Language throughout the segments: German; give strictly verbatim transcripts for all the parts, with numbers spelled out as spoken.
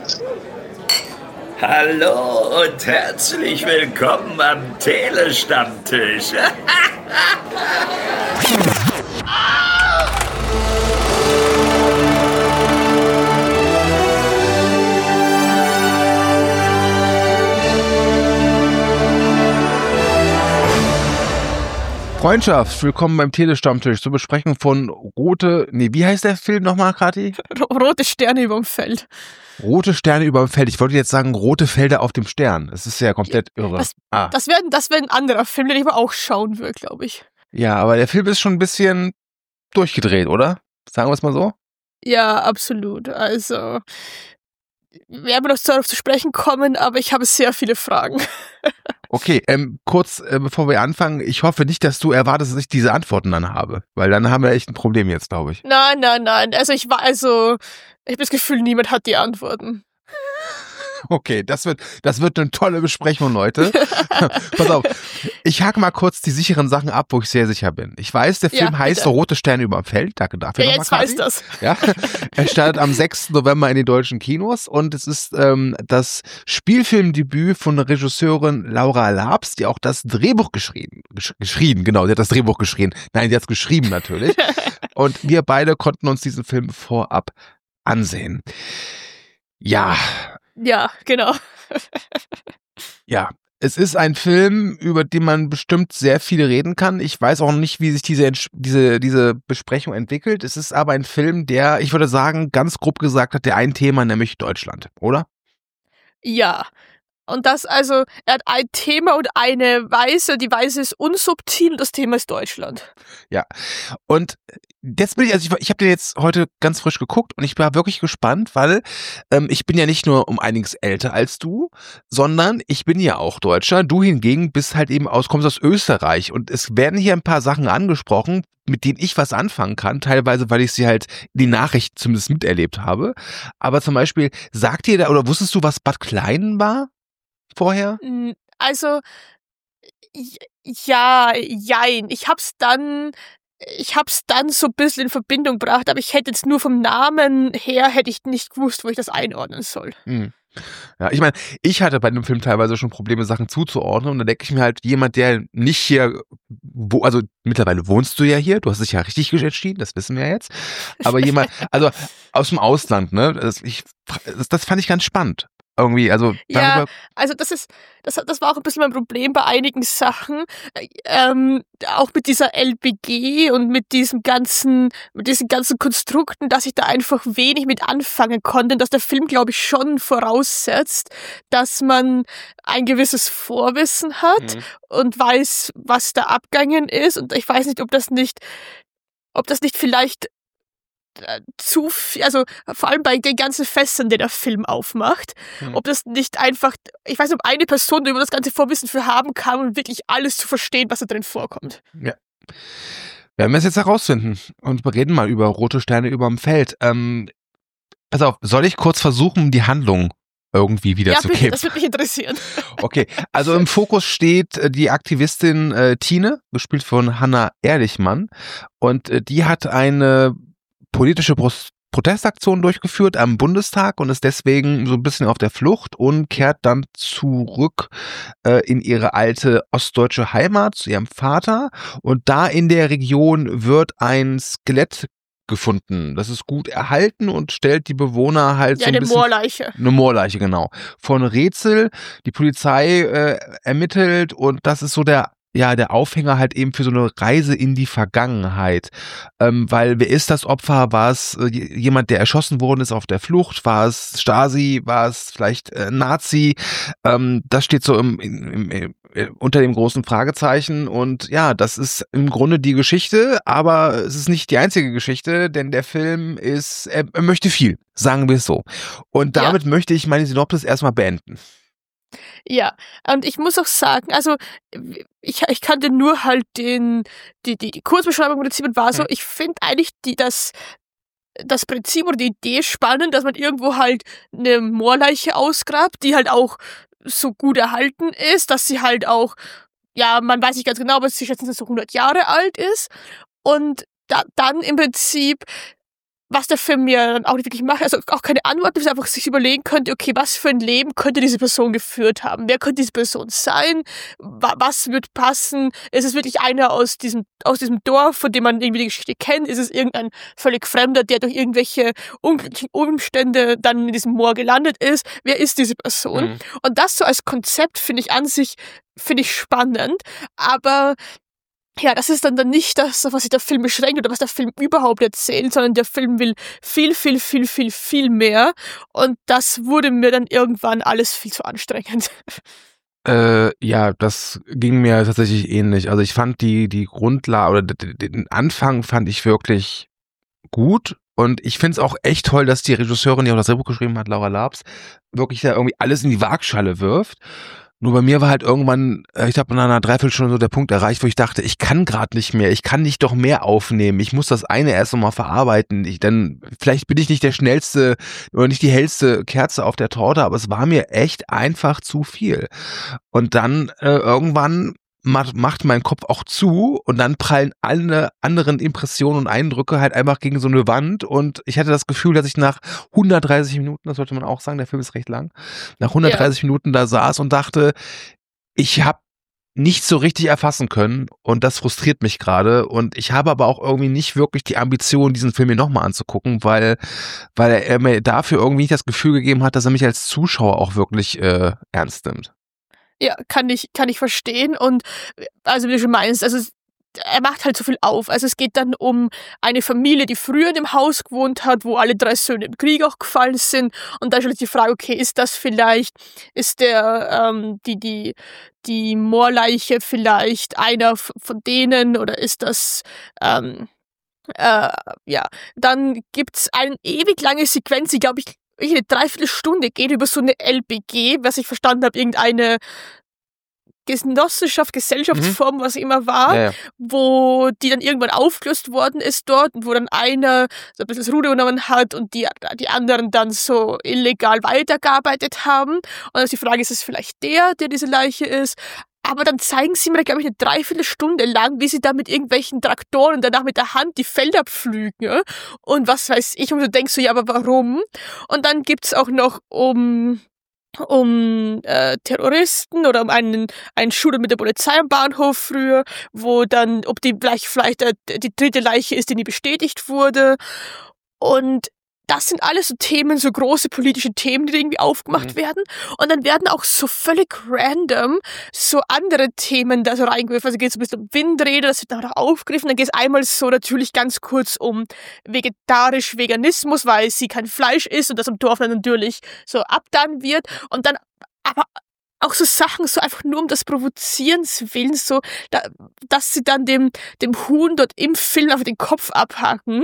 Hallo und herzlich willkommen am Telestammtisch. Freundschaft, willkommen beim Telestammtisch zur Besprechung von Rote, nee, wie heißt der Film nochmal, Kathi? Rote Sterne überm Feld. Rote Sterne überm Feld. Ich wollte jetzt sagen, rote Felder auf dem Stern. Das ist ja komplett irre. Das, ah. das wäre das wär ein anderer Film, den ich aber auch schauen will, glaube ich. Ja, aber der Film ist schon ein bisschen durchgedreht, oder? Sagen wir es mal so? Ja, absolut. Also, wir werden noch darauf zu sprechen kommen, aber ich habe sehr viele Fragen. Okay, ähm, kurz, äh, bevor wir anfangen, ich hoffe nicht, dass du erwartest, dass ich diese Antworten dann habe, weil dann haben wir echt ein Problem jetzt, glaube ich. Nein, nein, nein. Also ich war, also, ich habe das Gefühl, niemand hat die Antworten. Okay, das wird, das wird eine tolle Besprechung, Leute. Pass auf, ich hake mal kurz die sicheren Sachen ab, wo ich sehr sicher bin. Ich weiß, der Film Ja, heißt bitte. Rote Sterne überm Feld. Danke dafür Ja, nochmal, jetzt weiß Kathi. das. Ja, er startet am sechsten November in den deutschen Kinos und es ist ähm, das Spielfilmdebüt von Regisseurin Laura Labs, die auch das Drehbuch geschrieben, gesch geschrieben, genau, sie hat das Drehbuch geschrieben. Nein, sie hat es geschrieben natürlich. Und wir beide konnten uns diesen Film vorab ansehen. Ja. Ja, genau. Ja, es ist ein Film, über den man bestimmt sehr viel reden kann. Ich weiß auch nicht, wie sich diese, diese, diese Besprechung entwickelt. Es ist aber ein Film, der, ich würde sagen, ganz grob gesagt hat, der ein Thema, nämlich Deutschland, oder? Ja. Und das also, er hat ein Thema und eine Weise, die Weise ist unsubtil, das Thema ist Deutschland. Ja, und jetzt bin ich, also ich, ich habe den jetzt heute ganz frisch geguckt und ich war wirklich gespannt, weil ähm, ich bin ja nicht nur um einiges älter als du, sondern ich bin ja auch Deutscher. Du hingegen bist halt eben aus, kommst aus Österreich und es werden hier ein paar Sachen angesprochen, mit denen ich was anfangen kann, teilweise, weil ich sie halt in den Nachrichten zumindest miterlebt habe. Aber zum Beispiel, sagt ihr da, oder wusstest du, was Bad Kleinen war? Vorher? Also, ja, jein. Ich hab's dann, ich hab's dann so ein bisschen in Verbindung gebracht, aber ich hätte jetzt nur vom Namen her, hätte ich nicht gewusst, wo ich das einordnen soll. Hm. Ja, ich meine, ich hatte bei dem Film teilweise schon Probleme, Sachen zuzuordnen und da denke ich mir halt, jemand, der nicht hier, wo, also mittlerweile wohnst du ja hier, du hast dich ja richtig entschieden, das wissen wir ja jetzt, aber jemand, also aus dem Ausland, ne, das, ich, das, das fand ich ganz spannend. Irgendwie, also ja, also das ist, das, das war auch ein bisschen mein Problem bei einigen Sachen, ähm, auch mit dieser L B G und mit diesem ganzen, mit diesen ganzen Konstrukten, dass ich da einfach wenig mit anfangen konnte, dass der Film, glaube ich, schon voraussetzt, dass man ein gewisses Vorwissen hat mhm. und weiß, was da abgegangen ist, und ich weiß nicht, ob das nicht, ob das nicht vielleicht zu viel, also vor allem bei den ganzen Fässern, die der Film aufmacht, hm. ob das nicht einfach, ich weiß nicht, ob eine Person über das ganze Vorwissen für haben kann, um wirklich alles zu verstehen, was da drin vorkommt. Ja. Werden wir es jetzt herausfinden und wir reden mal über Rote Sterne überm Feld. Ähm, pass auf, soll ich kurz versuchen, die Handlung irgendwie wiederzugeben? Ja, das würde mich interessieren. Okay, also im Fokus steht äh, die Aktivistin äh, Tine, gespielt von Hannah Ehrlichmann, und äh, die hat eine politische Protestaktion durchgeführt am Bundestag und ist deswegen so ein bisschen auf der Flucht und kehrt dann zurück äh, in ihre alte ostdeutsche Heimat zu ihrem Vater, und da in der Region wird ein Skelett gefunden. Das ist gut erhalten und stellt die Bewohner halt ja, so ein eine bisschen... Moorleiche. Eine Moorleiche, genau. Von Rätsel, die Polizei äh, ermittelt, und das ist so der ja, der Aufhänger halt eben für so eine Reise in die Vergangenheit. Ähm, weil wer ist das Opfer? War es äh, jemand, der erschossen worden ist auf der Flucht? War es Stasi? War es vielleicht äh, Nazi? Ähm, das steht so im, im, im, im, unter dem großen Fragezeichen. Und ja, das ist im Grunde die Geschichte, aber es ist nicht die einzige Geschichte, denn der Film ist, er, er möchte viel, sagen wir es so. Und damit ja. möchte ich meine Synopsis erstmal beenden. Ja, und ich muss auch sagen, also ich, ich kannte nur halt den, die, die, die Kurzbeschreibung im Prinzip und war so, mhm. ich finde eigentlich die, das, das Prinzip oder die Idee spannend, dass man irgendwo halt eine Moorleiche ausgrabt, die halt auch so gut erhalten ist, dass sie halt auch, ja, man weiß nicht ganz genau, aber sie schätzen, dass sie so hundert Jahre alt ist, und da, dann im Prinzip was der Film mir dann auch nicht wirklich macht, also auch keine Antwort, dass man einfach sich überlegen könnte, okay, was für ein Leben könnte diese Person geführt haben? Wer könnte diese Person sein? Was wird passen? Ist es wirklich einer aus diesem, aus diesem Dorf, von dem man irgendwie die Geschichte kennt? Ist es irgendein völlig Fremder, der durch irgendwelche unglücklichen Umstände dann in diesem Moor gelandet ist? Wer ist diese Person? Mhm. Und das so als Konzept finde ich an sich, finde ich spannend, aber ja, das ist dann, dann nicht das, was sich der Film beschränkt oder was der Film überhaupt erzählt, sondern der Film will viel, viel, viel, viel, viel mehr. Und das wurde mir dann irgendwann alles viel zu anstrengend. Äh, ja, das ging mir tatsächlich ähnlich. Also ich fand die, die Grundlage oder den Anfang fand ich wirklich gut. Und ich finde es auch echt toll, dass die Regisseurin, die auch das Drehbuch geschrieben hat, Laura Labs, wirklich da irgendwie alles in die Waagschale wirft. Nur bei mir war halt irgendwann, ich habe in einer Dreiviertelstunde so der Punkt erreicht, wo ich dachte, ich kann gerade nicht mehr, ich kann nicht doch mehr aufnehmen, ich muss das eine erst nochmal verarbeiten. Ich, dann, vielleicht bin ich nicht der schnellste oder nicht die hellste Kerze auf der Torte, aber es war mir echt einfach zu viel. Und dann äh, irgendwann macht, macht mein Kopf auch zu und dann prallen alle anderen Impressionen und Eindrücke halt einfach gegen so eine Wand und ich hatte das Gefühl, dass ich nach hundertdreißig Minuten, das sollte man auch sagen, der Film ist recht lang, nach hundertdreißig ja. Minuten da saß und dachte, ich habe nichts so richtig erfassen können und das frustriert mich gerade und ich habe aber auch irgendwie nicht wirklich die Ambition, diesen Film mir nochmal anzugucken, weil, weil er mir dafür irgendwie nicht das Gefühl gegeben hat, dass er mich als Zuschauer auch wirklich äh, ernst nimmt. Ja, kann ich, kann ich verstehen und also wie du schon meinst, also er macht halt so viel auf. Also es geht dann um eine Familie, die früher in dem Haus gewohnt hat, wo alle drei Söhne im Krieg auch gefallen sind und da stellt sich die Frage, okay, ist das vielleicht, ist der, ähm, die, die, die Moorleiche vielleicht einer von denen oder ist das, ähm, äh, ja, dann gibt's eine ewig lange Sequenz, die glaube ich eine Dreiviertelstunde geht über so eine L B G, was ich verstanden habe, irgendeine Genossenschaft, Gesellschaftsform, mhm. was immer war, ja, ja. wo die dann irgendwann aufgelöst worden ist dort, wo dann einer so ein bisschen das Ruder übernommen hat und die, die anderen dann so illegal weitergearbeitet haben. Und dann ist die Frage, ist es vielleicht der, der diese Leiche ist? Aber dann zeigen sie mir, glaube ich, eine Dreiviertelstunde lang, wie sie da mit irgendwelchen Traktoren und danach mit der Hand die Felder pflügen. Und was weiß ich. Und du denkst so, ja, aber warum? Und dann gibt's auch noch um, um äh, Terroristen oder um einen, einen Shooter mit der Polizei am Bahnhof früher, wo dann, ob die vielleicht, vielleicht äh, die dritte Leiche ist, die nie bestätigt wurde. Und das sind alles so Themen, so große politische Themen, die irgendwie aufgemacht mhm. werden. Und dann werden auch so völlig random so andere Themen da so reingeworfen. Also geht es ein bisschen um Windräder, das wird dann auch aufgegriffen. Dann geht es einmal so natürlich ganz kurz um vegetarisch Veganismus, weil sie kein Fleisch isst und das im Dorf dann natürlich so abdan wird. Und dann aber auch so Sachen, so einfach nur um das Provozierens willen, so, da, dass sie dann dem, dem Huhn dort im Film einfach den Kopf abhaken.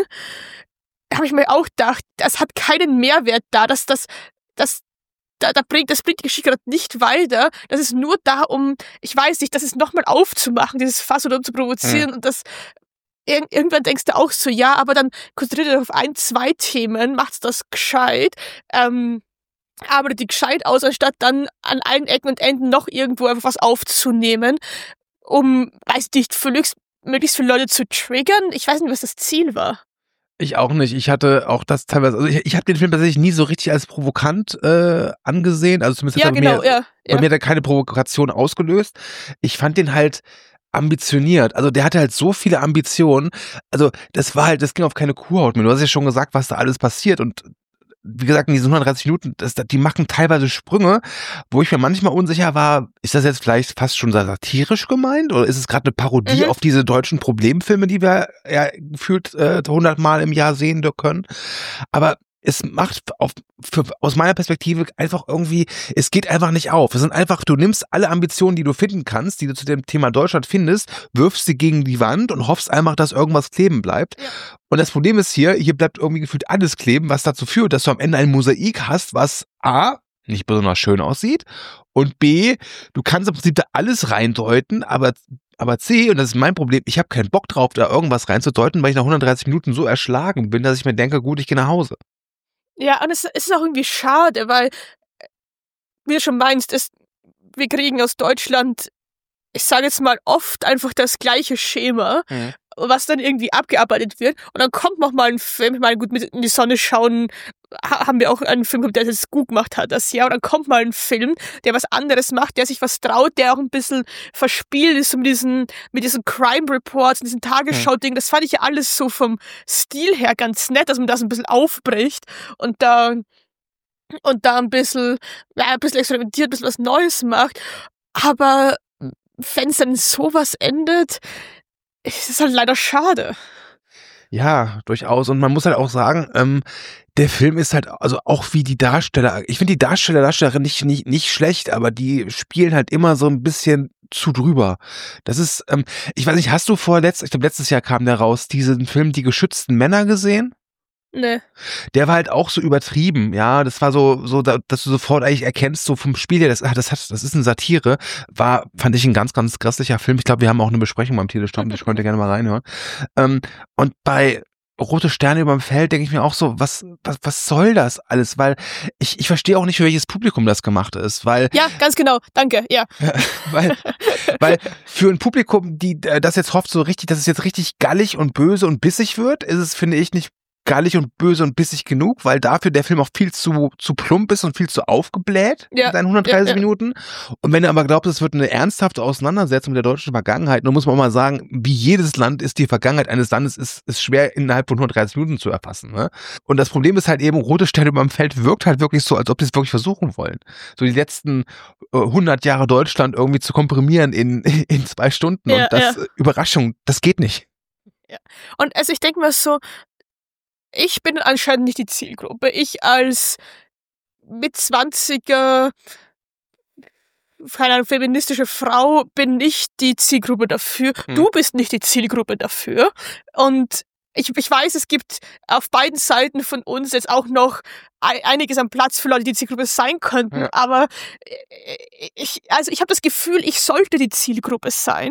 Da habe ich mir auch gedacht, das hat keinen Mehrwert da, dass das, das, da, da bringt, das bringt die Geschichte gerade nicht weiter. Das ist nur da, um, ich weiß nicht, das ist nochmal aufzumachen, dieses Fass oder um zu provozieren ja. und das, ir- irgendwann denkst du auch so, ja, aber dann konzentriert dich auf ein, zwei Themen, macht's das gescheit, ähm, arbeitet die gescheit aus, anstatt dann an allen Ecken und Enden noch irgendwo einfach was aufzunehmen, um, weiß nicht, für möglichst viele Leute zu triggern. Ich weiß nicht, was das Ziel war. Ich auch nicht. Ich hatte auch das teilweise, also ich, ich habe den Film tatsächlich nie so richtig als provokant äh, angesehen. Also zumindest ja, hat er genau, mir, ja, ja. bei mir hat er keine Provokation ausgelöst. Ich fand den halt ambitioniert. Also der hatte halt so viele Ambitionen. Also das war halt, das ging auf keine Kuhhaut mehr. Du hast ja schon gesagt, was da alles passiert und wie gesagt, in diesen hundertdreißig Minuten, das, die machen teilweise Sprünge, wo ich mir manchmal unsicher war, ist das jetzt vielleicht fast schon satirisch gemeint oder ist es gerade eine Parodie mhm. auf diese deutschen Problemfilme, die wir ja gefühlt äh, hundertmal im Jahr sehen können. Aber es macht auf, für, aus meiner Perspektive einfach irgendwie, es geht einfach nicht auf. Es sind einfach, du nimmst alle Ambitionen, die du finden kannst, die du zu dem Thema Deutschland findest, wirfst sie gegen die Wand und hoffst einfach, dass irgendwas kleben bleibt. Ja. Und das Problem ist hier, hier bleibt irgendwie gefühlt alles kleben, was dazu führt, dass du am Ende ein Mosaik hast, was A, nicht besonders schön aussieht und B, du kannst im Prinzip da alles reindeuten, aber Aber C, und das ist mein Problem, ich habe keinen Bock drauf, da irgendwas reinzudeuten, weil ich nach hundertdreißig Minuten so erschlagen bin, dass ich mir denke, gut, ich gehe nach Hause. Ja, und es, es ist auch irgendwie schade, weil, wie du schon meinst, es, wir kriegen aus Deutschland, ich sage jetzt mal oft einfach das gleiche Schema. Mhm. was dann irgendwie abgearbeitet wird. Und dann kommt noch mal ein Film, ich meine, gut, mit in die Sonne schauen ha- haben wir auch einen Film gehabt, der das gut gemacht hat, das Jahr. Und dann kommt mal ein Film, der was anderes macht, der sich was traut, der auch ein bisschen verspielt ist um diesen, mit diesen Crime Reports und diesen Tagesschau-Ding. Das fand ich ja alles so vom Stil her ganz nett, dass man das ein bisschen aufbricht und da, und da ein bisschen, ja, ein bisschen experimentiert, ein bisschen was Neues macht. Aber wenn es dann sowas endet, ist es halt leider schade. Ja, durchaus. Und man muss halt auch sagen, ähm, der Film ist halt, also auch wie die Darsteller, ich finde die Darsteller, Darstellerin nicht, nicht, nicht schlecht, aber die spielen halt immer so ein bisschen zu drüber. Das ist, ähm, ich weiß nicht, hast du vor letzt, ich glaube letztes Jahr kam der raus, diesen Film Die geschützten Männer gesehen? Ne. Der war halt auch so übertrieben, ja, das war so, so, da- dass du sofort eigentlich erkennst, so vom Spiel her, das, ah, das hat, das ist eine Satire, war, fand ich ein ganz, ganz grässlicher Film. Ich glaube, wir haben auch eine Besprechung beim Telestammtisch, könnt ihr gerne mal reinhören. Ähm, und bei Rote Sterne überm Feld denke ich mir auch so, was, was, was soll das alles? Weil ich, ich verstehe auch nicht, für welches Publikum das gemacht ist, weil, Ja, ganz genau. Danke. Ja. weil, weil für ein Publikum, die äh, das jetzt hofft, so richtig, dass es jetzt richtig gallig und böse und bissig wird, ist es, finde ich, nicht gallig und böse und bissig genug, weil dafür der Film auch viel zu, zu plump ist und viel zu aufgebläht Ja, in seinen hundertdreißig ja, ja. Minuten. Und wenn du aber glaubst, es wird eine ernsthafte Auseinandersetzung mit der deutschen Vergangenheit, dann muss man auch mal sagen, wie jedes Land ist, die Vergangenheit eines Landes ist, ist schwer innerhalb von hundertdreißig Minuten zu erfassen. Ne? Und das Problem ist halt eben, Rote Sterne überm Feld wirkt halt wirklich so, als ob sie es wirklich versuchen wollen. So die letzten äh, hundert Jahre Deutschland irgendwie zu komprimieren in, in zwei Stunden. Ja, und das, ja. äh, Überraschung, das geht nicht. Und also ich denke mir so, ich bin anscheinend nicht die Zielgruppe. Ich als Mitzwanziger, keine Ahnung, feministische Frau bin nicht die Zielgruppe dafür. Hm. Du bist nicht die Zielgruppe dafür. Und ich, ich weiß, es gibt auf beiden Seiten von uns jetzt auch noch ei- einiges an Platz für Leute, die Zielgruppe sein könnten. Ja. Aber äh, ich, also ich habe das Gefühl, ich sollte die Zielgruppe sein.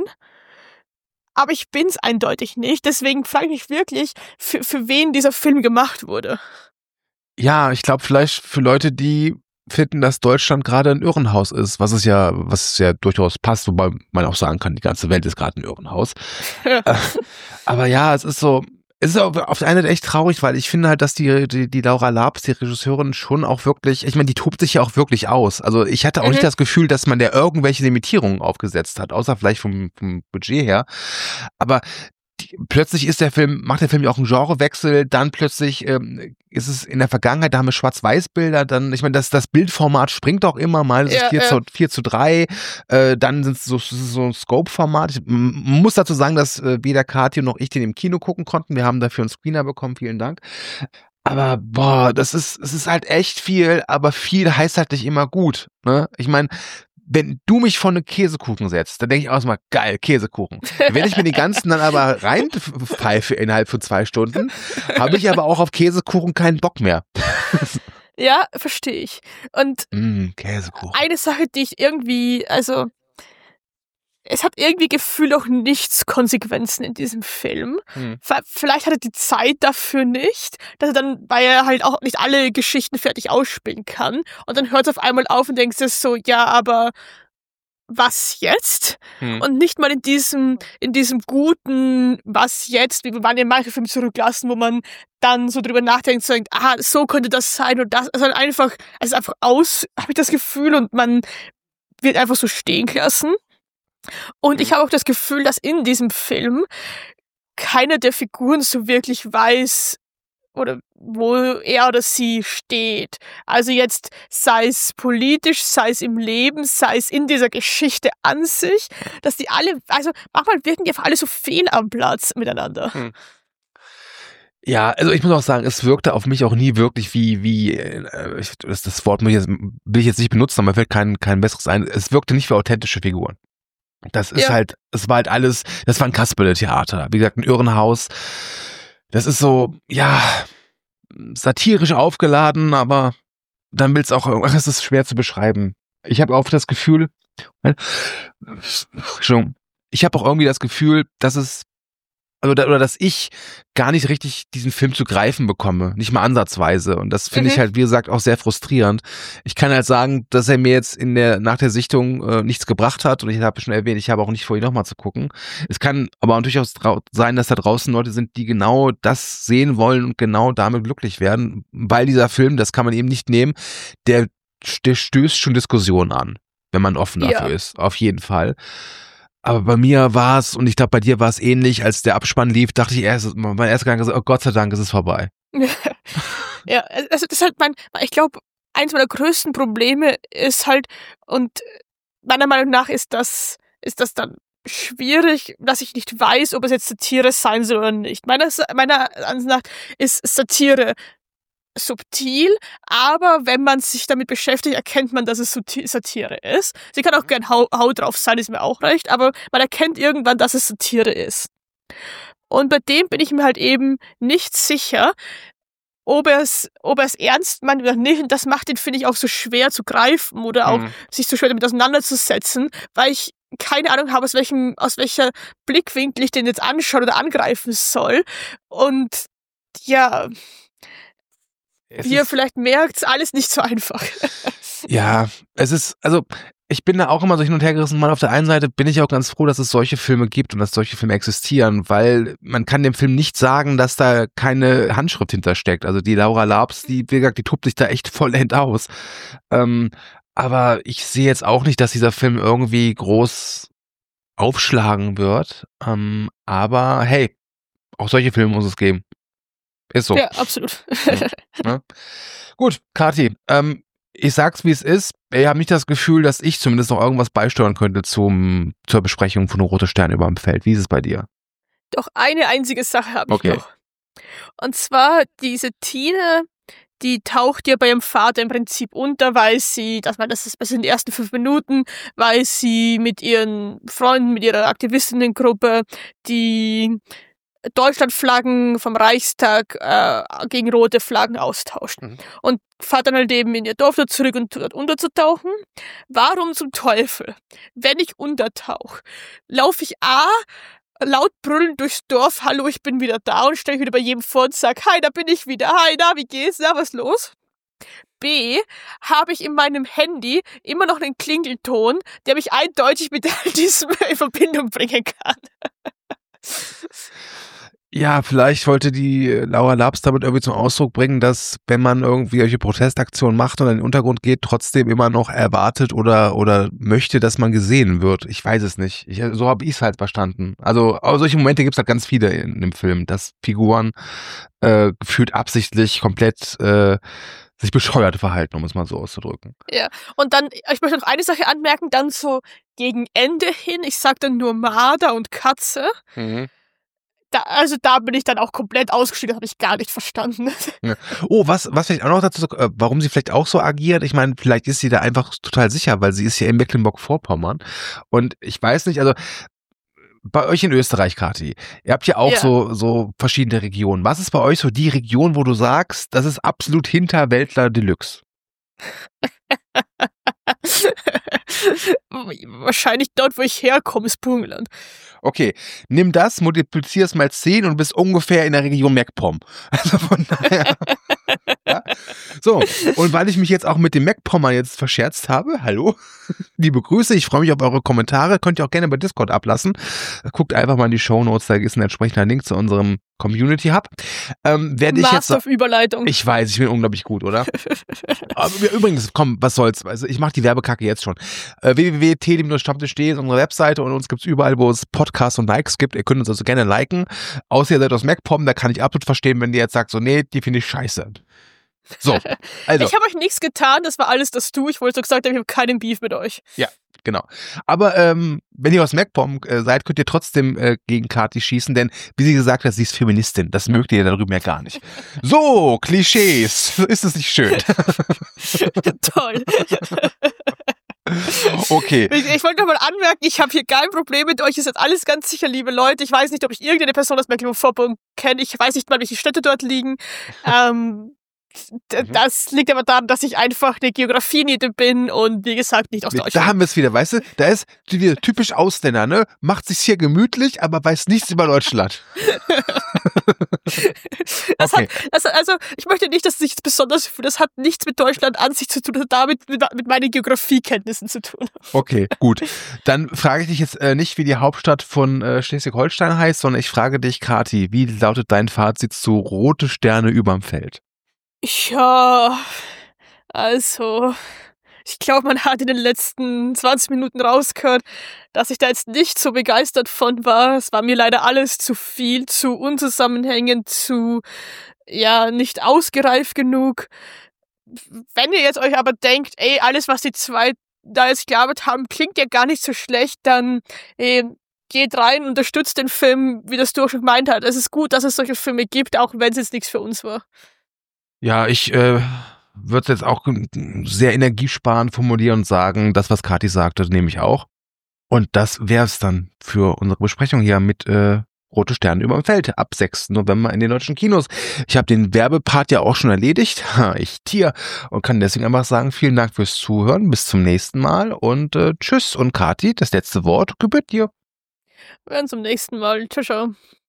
Aber ich bin's eindeutig nicht. Deswegen frage ich mich wirklich, für, für wen dieser Film gemacht wurde. Ja, ich glaube vielleicht für Leute, die finden, dass Deutschland gerade ein Irrenhaus ist, was es ja, was ja durchaus passt, wobei man auch sagen kann, die ganze Welt ist gerade ein Irrenhaus. Ja. Äh, aber ja, es ist so, es ist auf, auf der einen Seite echt traurig, weil ich finde halt, dass die, die, die Laura Labs, die Regisseurin, schon auch wirklich, ich meine, die tobt sich ja auch wirklich aus. Also ich hatte auch Mhm. nicht das Gefühl, dass man der irgendwelche Limitierungen aufgesetzt hat, außer vielleicht vom, vom Budget her. Aber die, plötzlich ist der Film, macht der Film ja auch einen Genrewechsel, dann plötzlich ähm, ist es in der Vergangenheit, da haben wir Schwarz-Weiß-Bilder, dann, ich meine, das, das Bildformat springt auch immer, mal ist es Ja, vier ja. zu, vier zu drei, äh, dann sind es so, so ein Scope-Format. Ich m- muss dazu sagen, dass äh, weder Kathi noch ich den im Kino gucken konnten, wir haben dafür einen Screener bekommen, vielen Dank. Aber boah, das ist, es ist halt echt viel, aber viel heißt halt nicht immer gut. Ne? Ich meine, wenn du mich vor einen Käsekuchen setzt, dann denke ich auch mal, geil, Käsekuchen. Wenn ich mir den ganzen dann aber reinpfeife innerhalb von zwei Stunden, habe ich aber auch auf Käsekuchen keinen Bock mehr. Ja, verstehe ich. Und mm, Käsekuchen. eine Sache, die ich irgendwie, also es hat irgendwie gefühlt auch nichts Konsequenzen in diesem Film. Hm. V- Vielleicht hat er die Zeit dafür nicht, dass er dann, weil er halt auch nicht alle Geschichten fertig ausspielen kann. Und dann hört es auf einmal auf und denkst dir so, ja, aber was jetzt? Hm. Und nicht mal in diesem, in diesem guten was jetzt, wie man in manchen Filmen zurücklassen, wo man dann so drüber nachdenkt, so denkt, ah, so könnte das sein und das, also einfach, es ist einfach aus, habe ich das Gefühl, und man wird einfach so stehen gelassen. Und ich habe auch das Gefühl, dass in diesem Film keiner der Figuren so wirklich weiß, oder wo er oder sie steht. Also jetzt sei es politisch, sei es im Leben, sei es in dieser Geschichte an sich, dass die alle, also manchmal wirken die einfach alle so fehl am Platz miteinander. Hm. Ja, also ich muss auch sagen, es wirkte auf mich auch nie wirklich wie, wie, äh, ich, das, das Wort will ich, jetzt, will ich jetzt nicht benutzen, aber mir fällt kein, kein besseres ein. Es wirkte nicht wie authentische Figuren. Das ist Ja. halt, es war halt alles, das war ein Kasperle-Theater. Wie gesagt, ein Irrenhaus. Das ist so, ja, satirisch aufgeladen, aber dann will's auch, ach, es ist schwer zu beschreiben. Ich habe auch das Gefühl, Entschuldigung, ich habe auch irgendwie das Gefühl, dass es also da, oder dass ich gar nicht richtig diesen Film zu greifen bekomme, nicht mal ansatzweise. Und das finde Mhm. ich halt, wie gesagt, auch sehr frustrierend. Ich kann halt sagen, dass er mir jetzt in der nach der Sichtung äh, nichts gebracht hat. Und ich habe schon erwähnt, ich habe auch nicht vor, ihn nochmal zu gucken. Es kann aber natürlich auch drau- sein, dass da draußen Leute sind, die genau das sehen wollen und genau damit glücklich werden, weil dieser Film, das kann man eben nicht nehmen, der, der stößt schon Diskussionen an, wenn man offen Ja. dafür ist, auf jeden Fall. Aber bei mir war es, und ich glaube, bei dir war es ähnlich, als der Abspann lief, dachte ich erst, mein erster Gedanke ist, oh Gott sei Dank, es ist vorbei. Ja, also das ist halt mein, ich glaube, eins meiner größten Probleme ist halt, und meiner Meinung nach ist das, ist das dann schwierig, dass ich nicht weiß, ob es jetzt Satire sein soll oder nicht. Meiner, meiner Ansicht nach ist Satire subtil, aber wenn man sich damit beschäftigt, erkennt man, dass es Satire ist. Sie kann auch gern Hau, Hau drauf sein, ist mir auch recht, aber man erkennt irgendwann, dass es Satire ist. Und bei dem bin ich mir halt eben nicht sicher, ob er es, ob er es ernst meint oder nicht. Und das macht ihn, finde ich, auch so schwer zu greifen oder auch Mhm. sich so schwer damit auseinanderzusetzen, weil ich keine Ahnung habe, aus welchem, aus welcher Blickwinkel ich den jetzt anschauen oder angreifen soll. Und ja, Es wie ihr ist- vielleicht merkt, alles nicht so einfach. Ja, es ist, also ich bin da auch immer so hin und her gerissen. Mal auf der einen Seite bin ich auch ganz froh, dass es solche Filme gibt und dass solche Filme existieren, weil man kann dem Film nicht sagen, dass da keine Handschrift hintersteckt. Also die Laura Labs, die, wie gesagt, die tobt sich da echt vollend aus. Ähm, aber ich sehe jetzt auch nicht, dass dieser Film irgendwie groß aufschlagen wird. Ähm, aber hey, auch solche Filme muss es geben. Ist so. Ja, absolut. Ne? Gut, Kathi, ähm, ich sag's wie es ist. Ich habe nicht das Gefühl, dass ich zumindest noch irgendwas beisteuern könnte zum, zur Besprechung von Rote Sterne über dem Feld. Wie ist es bei dir? Doch eine einzige Sache habe ich Okay. noch. Und zwar diese Tina, die taucht ja bei ihrem Vater im Prinzip unter, weil sie, das war das ist in den ersten fünf Minuten, weil sie mit ihren Freunden, mit ihrer Aktivistinnengruppe die Deutschlandflaggen vom Reichstag äh, gegen rote Flaggen austauscht. Mhm. Und fahrt dann halt eben in ihr Dorf dort zurück und dort unterzutauchen. Warum zum Teufel, wenn ich untertauche, laufe ich A, laut brüllend durchs Dorf, hallo, ich bin wieder da, und stelle ich wieder bei jedem vor und sag, hi, da bin ich wieder, hi, na, wie geht's, na, was los? B, habe ich in meinem Handy immer noch einen Klingelton, der mich eindeutig mit diesem in Verbindung bringen kann. Ja, vielleicht wollte die äh, Laura Labs damit irgendwie zum Ausdruck bringen, dass wenn man irgendwie solche Protestaktionen macht und in den Untergrund geht, trotzdem immer noch erwartet oder oder möchte, dass man gesehen wird. Ich weiß es nicht. Ich, so habe ich es halt verstanden. Also aber solche Momente gibt es halt ganz viele in dem Film, dass Figuren äh, gefühlt absichtlich komplett äh, sich bescheuert verhalten, um es mal so auszudrücken. Ja, und dann, ich möchte noch eine Sache anmerken, dann so gegen Ende hin, ich sag dann nur Marder und Katze. Da, also da bin ich dann auch komplett ausgestiegen, das habe ich gar nicht verstanden. Ja. Oh, was, was vielleicht auch noch dazu, äh, warum sie vielleicht auch so agiert, ich meine, vielleicht ist sie da einfach total sicher, weil sie ist ja in Mecklenburg-Vorpommern und ich weiß nicht, also bei euch in Österreich, Kathi, ihr habt ja auch Ja. so, so verschiedene Regionen. Was ist bei euch so die Region, wo du sagst, das ist absolut Hinterwäldler Deluxe? Wahrscheinlich dort, wo ich herkomme, ist Burgenland. Okay, nimm das, multiplizier es mal zehn und bist ungefähr in der Region MacPom. Also von daher. Ja. So, und weil ich mich jetzt auch mit dem MacPommer jetzt verscherzt habe, hallo, liebe Grüße, ich freue mich auf eure Kommentare, könnt ihr auch gerne bei Discord ablassen. Guckt einfach mal in die Shownotes, da ist ein entsprechender Link zu unserem Community Hub. Ähm, werde ich jetzt Master of Überleitung. Ich weiß, ich bin unglaublich gut, oder? Aber übrigens, komm, was soll's. Also ich mache die Werbekacke jetzt schon. Äh, w w w punkt t stammtisch punkt d ist unsere Webseite und uns gibt's überall, wo es Podcasts und Likes gibt. Ihr könnt uns also gerne liken. Außer ihr seid aus MacPom, da kann ich absolut verstehen, wenn ihr jetzt sagt, so, nee, die finde ich scheiße. So, also. Ich habe euch nichts getan, das war alles das Du. Ich wollte so gesagt haben, ich habe keinen Beef mit euch. Ja, genau. Aber ähm, wenn ihr aus MacPom äh, seid, könnt ihr trotzdem äh, gegen Kathi schießen, denn wie sie gesagt hat, sie ist Feministin. Das mögt ihr da drüben ja gar nicht. So, Klischees. Ist es nicht schön? Toll. Okay. Ich, ich wollte noch mal anmerken, ich habe hier kein Problem mit euch. Ihr seid alles ganz sicher, liebe Leute. Ich weiß nicht, ob ich irgendeine Person aus Mecklenburg-Vorpommern kenne. Ich weiß nicht mal, welche Städte dort liegen. Ähm, D- Das liegt aber daran, dass ich einfach eine Geografieniete bin und wie gesagt nicht aus Da Deutschland. haben wir es wieder, weißt du? Da ist wieder typisch Ausländer, ne? Macht sich's hier gemütlich, aber weiß nichts über Deutschland. Das Okay. hat, also, also ich möchte nicht, dass es sich jetzt besonders fühlt. Das hat nichts mit Deutschland an sich zu tun, das hat damit mit, mit meinen Geografiekenntnissen zu tun. Okay, gut. Dann frage ich dich jetzt äh, nicht, wie die Hauptstadt von äh, Schleswig-Holstein heißt, sondern ich frage dich, Kathi, wie lautet dein Fazit zu Rote Sterne überm Feld? Ja, also, ich glaube, man hat in den letzten zwanzig Minuten rausgehört, dass ich da jetzt nicht so begeistert von war. Es war mir leider alles zu viel, zu unzusammenhängend, zu, ja, nicht ausgereift genug. Wenn ihr jetzt euch aber denkt, ey, alles, was die zwei da jetzt gearbeitet haben, klingt ja gar nicht so schlecht, dann eh, geht rein, unterstützt den Film, wie das du auch schon gemeint hast. Es ist gut, dass es solche Filme gibt, auch wenn es jetzt nichts für uns war. Ja, ich äh, würde jetzt auch sehr energiesparend formulieren und sagen, das, was Kathi sagte, nehme ich auch. Und das wäre es dann für unsere Besprechung hier mit äh, Rote Sterne überm Feld ab sechsten November in den deutschen Kinos. Ich habe den Werbepart ja auch schon erledigt. Ha, ich Tier. Und kann deswegen einfach sagen, vielen Dank fürs Zuhören. Bis zum nächsten Mal und äh, tschüss. Und Kathi, das letzte Wort gebührt dir. Wir hören zum nächsten Mal. Ciao, ciao.